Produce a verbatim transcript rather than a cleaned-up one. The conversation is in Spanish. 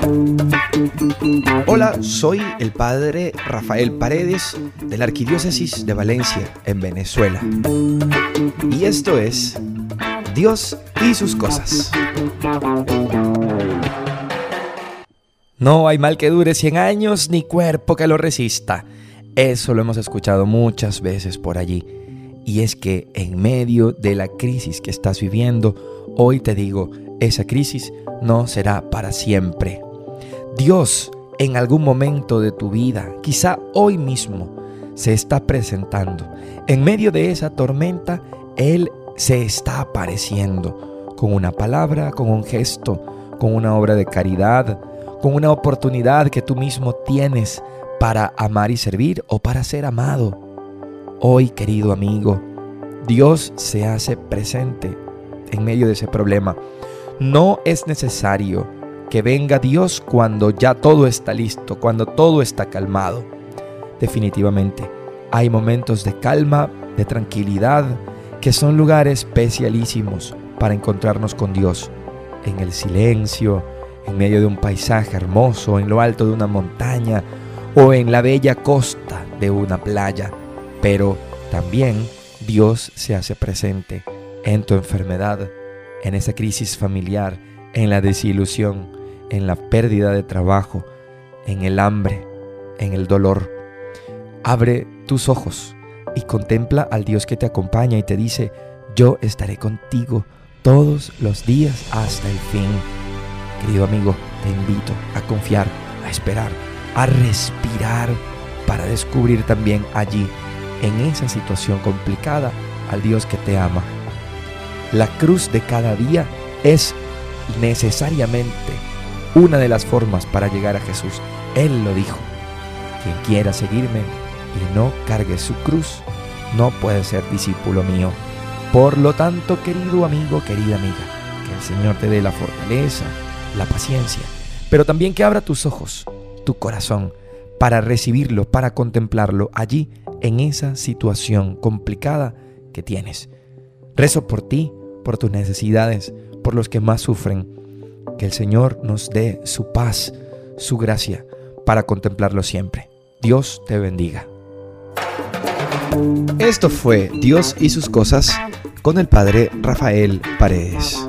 Hola, soy el padre Rafael Paredes de la Arquidiócesis de Valencia, en Venezuela. Y esto es Dios y sus cosas. No hay mal que dure cien años, ni cuerpo que lo resista. Eso lo hemos escuchado muchas veces por allí. Y es que en medio de la crisis que estás viviendo, hoy te digo, esa crisis no será para siempre. Dios, en algún momento de tu vida, quizá hoy mismo, se está presentando. En medio de esa tormenta, Él se está apareciendo con una palabra, con un gesto, con una obra de caridad, con una oportunidad que tú mismo tienes para amar y servir o para ser amado. Hoy, querido amigo, Dios se hace presente en medio de ese problema. No es necesario que venga Dios cuando ya todo está listo, cuando todo está calmado. Definitivamente, hay momentos de calma, de tranquilidad, que son lugares especialísimos para encontrarnos con Dios. En el silencio, en medio de un paisaje hermoso, en lo alto de una montaña o en la bella costa de una playa. Pero también Dios se hace presente en tu enfermedad, en esa crisis familiar, en la desilusión, en la pérdida de trabajo, en el hambre, en el dolor. Abre tus ojos y contempla al Dios que te acompaña y te dice: yo estaré contigo todos los días hasta el fin. Querido amigo, te invito a confiar, a esperar, a respirar para descubrir también allí, en esa situación complicada, al Dios que te ama. La cruz de cada día es necesariamente una de las formas para llegar a Jesús. Él lo dijo: quien quiera seguirme y no cargue su cruz, no puede ser discípulo mío. Por lo tanto, querido amigo, querida amiga, que el Señor te dé la fortaleza, la paciencia, pero también que abra tus ojos, tu corazón, para recibirlo, para contemplarlo allí en esa situación complicada que tienes. Rezo por ti, por tus necesidades, por los que más sufren. Que el Señor nos dé su paz, su gracia, para contemplarlo siempre. Dios te bendiga. Esto fue Dios y sus cosas con el padre Rafael Paredes.